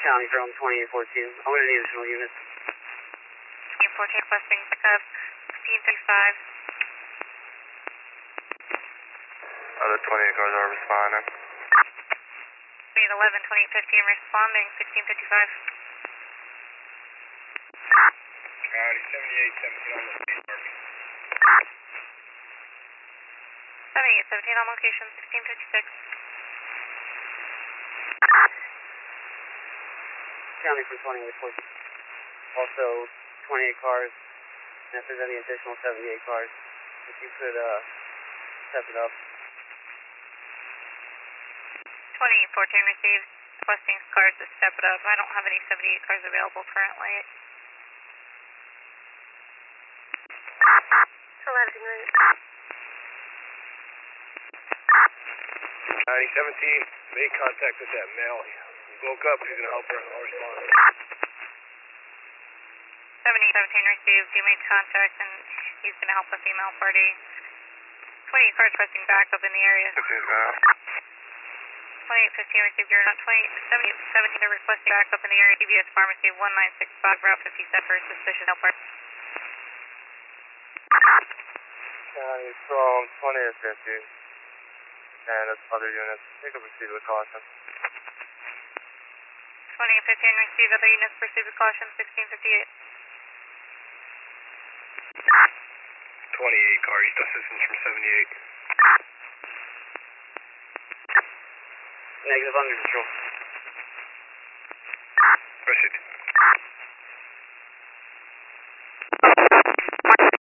County from 2814. I'm going to need additional units. 2814 requesting pickup 1635. Other 28 cars are responding. Speed 11, 2815 responding 1655. County 7817 on location, parking. 7817 on location 1656. County from 2814. Also, 28 cars, and if there's any additional 78 cars, if you could step it up. 2814 received. Requesting cars to step it up. I don't have any 78 cars available currently. 11 right. 9017 made contact with that male. He woke up, he's going to help her. I'll respond. 7817 received. You made contact and he's going to help the female party. 28 cars requesting backup in the area. 2815 received. You're not 7817 are requesting backup in the area. CVS Pharmacy 1965 Route 57 for suspicious help. County from 2850. And that's other units. Take a proceed with caution. 2815 received. Other units proceed with caution 1658. 28 car, East assistance from 78. Negative, under control. Proceed.